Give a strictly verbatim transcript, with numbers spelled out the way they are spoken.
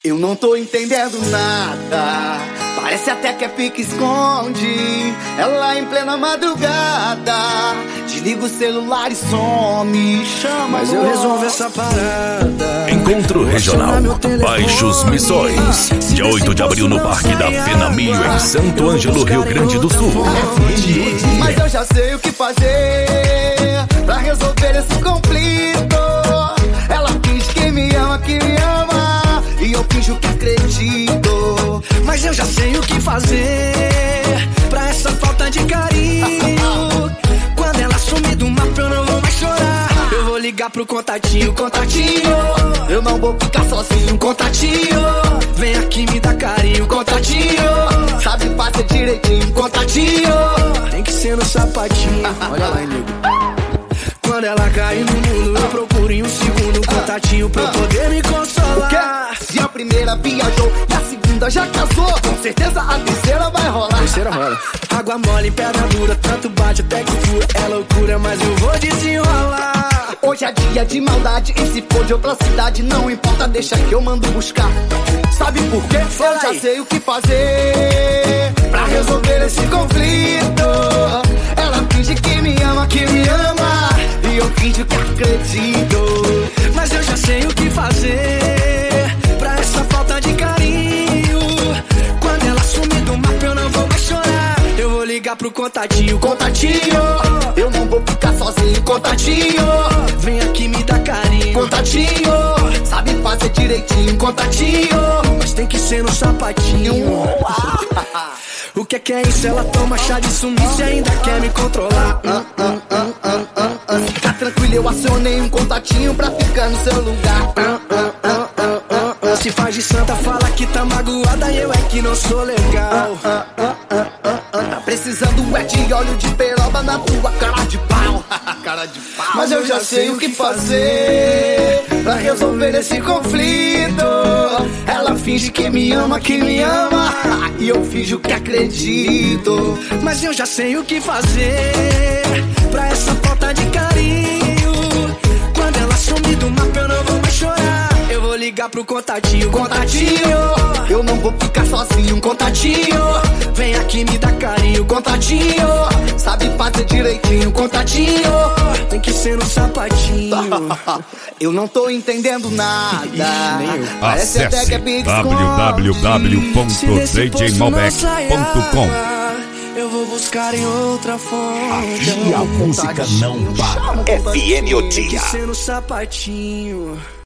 Eu não tô entendendo nada, parece até que é pique-esconde. Ela em plena madrugada desliga o celular e some, chama. Mas eu resolvo essa parada. Encontro Regional Baixos Missões, dia oito de abril no Parque da Fenamilho, em Santo Ângelo, Rio Grande do Sul. Mas eu já sei o que fazer pra resolver esse conflito. Ela finge que me ama, que me ama, e eu finjo que acredito. Mas eu já sei o que fazer pra essa falta de carinho. Quando ela sumir do mapa eu não vou mais chorar. Eu vou ligar pro contatinho, contatinho. Eu não vou ficar sozinho, contatinho. Vem aqui me dá carinho, contatinho. Sabe fazer direitinho, contatinho. Tem que ser no sapatinho. Olha lá, hein, nego. Quando ela cair no mundo, eu procuro em um segundo um contatinho pra eu poder me consolar. Se a primeira viajou e a segunda já casou, com certeza a terceira vai rolar. Terceira rola. Água mole, pedra dura, tanto bate até que fura. É loucura, mas eu vou desenrolar. Hoje é dia de maldade, e se for de outra cidade, não importa, deixa que eu mando buscar. Sabe por quê? Eu já sei o que fazer pra resolver esse conflito. Ela finge que me ama, que me ama, e eu finjo que acredito. Mas eu já sei o que fazer pra essa falta de carinho. Quando ela sumir do mapa eu não vou mais chorar. Eu vou ligar pro contatinho, contatinho. Eu não vou ficar sozinho, contatinho. Vem aqui me dá carinho, contatinho. Sabe fazer direitinho, contatinho. Mas tem que ser no sapatinho. O que é que é isso? Ela toma chá de sumiço e ainda quer me controlar. Hum, hum, hum, hum, hum. Fica tranquilo, eu acionei um contatinho pra ficar no seu lugar. Hum, hum, hum, hum, hum. Se faz de santa, fala que tá magoada e eu é que não sou legal. Hum, hum, hum, hum, hum. Tá precisando é de óleo de peroba na tua cara de pau. Cara de pau. Mas eu já sei o que fazer pra resolver esse conflito. Ela finge que me ama, que me ama, e eu finjo que acredito. Mas eu já sei o que fazer pra essa falta de carinho. Quando ela sumir do mapa eu não vou mais chorar. Eu vou ligar pro contatinho, contatinho. Eu não vou ficar sozinho, contatinho. Vem aqui me dá carinho, contatinho. Sabe fazer direitinho, contatinho. Tem que ser no sapatinho. Eu não tô entendendo nada. Acesse w w w ponto d j malbec ponto com. Eu vou buscar em outra fonte. Aqui a música não para. F M O Dia. Tem que ser no sapatinho.